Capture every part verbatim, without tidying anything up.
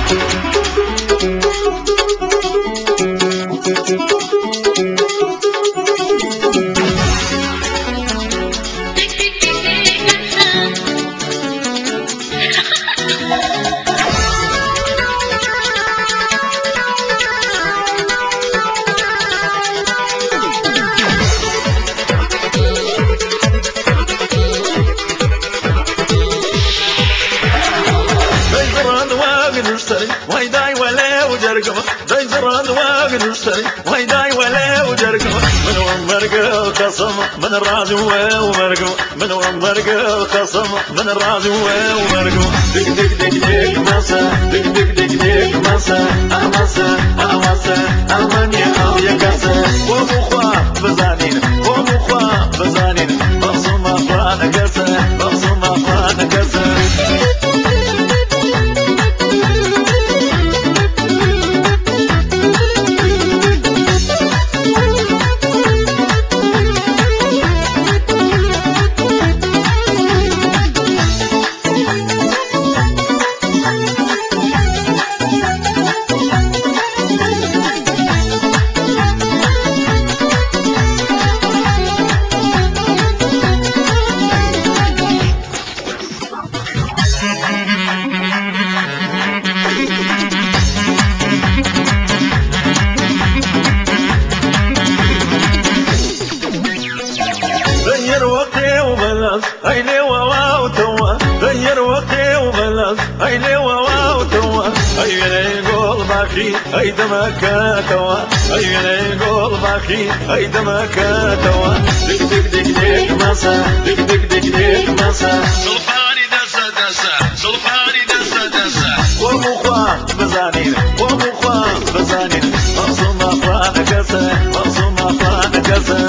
ويداي ولا وجرقمه دجران واقد السري ويداي ولا وجرقمه من ومرق الخصم من الراس ومرقمه من ومرق الخصم من الراس ومرقمه دق دق دق دق مسا دق دق دق دق مسا امسا امسا امانيا او يكسا ومخوا بزانين ومخوا بزانين بصم افران كسا بصم افران كسا غير وقتي وبلاش هيلي واو توا غير وقتي وبلاش هيلي واو توا هيلي قول باخي هي دمك توا هيلي قول باخي هي دمك توا دق دق دق دق مسا دق دق دق دق مسا سلفاني دسا دسا سلفاني دسا دسا ومخوا بزانين ومخوا بزانين مقصوم افران كسا مقصوم افران كسا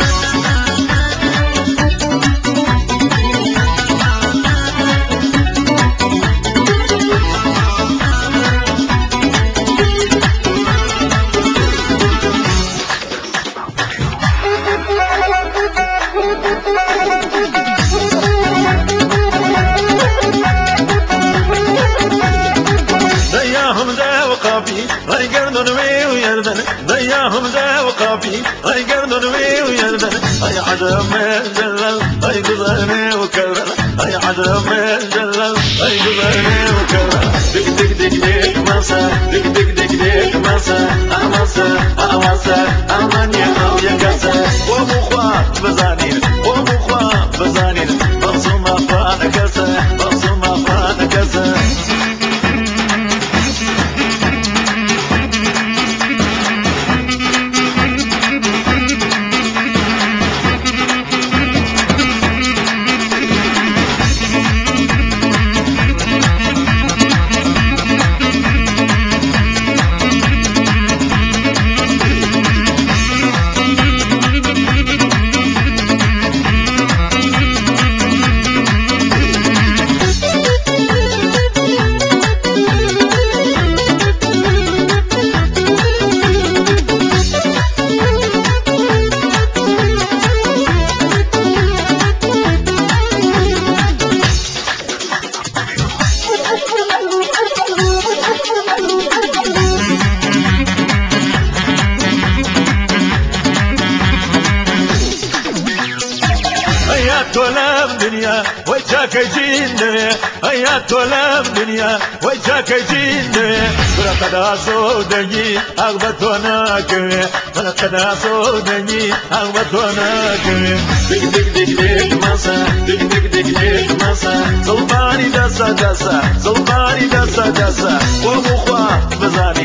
هاي قردن وي ويردن ضياهم ذا وقافي هاي قردن وي ويردن هاي عدم من جلل هاي قضاني وكرر هاي عدم من جلل هاي قضاني وكرر دق دق دق دق مسا دق دق دق دق مسا امسا امسا امانيا او يكسا ومخوا بزانين ومخوا بزانين مقصوم افران كسا مقصوم افران كسا تولم دنيا وجهك جيني هيا تولم دنيا وجهك جيني برا قداسو دني اغبطونا كوي برا قداسو دني اغبطونا كوي دق دق دق دق مسا دق دق دق دق مسا صلباني دسا دسا صلباني دسا دسا ومخوا بزاني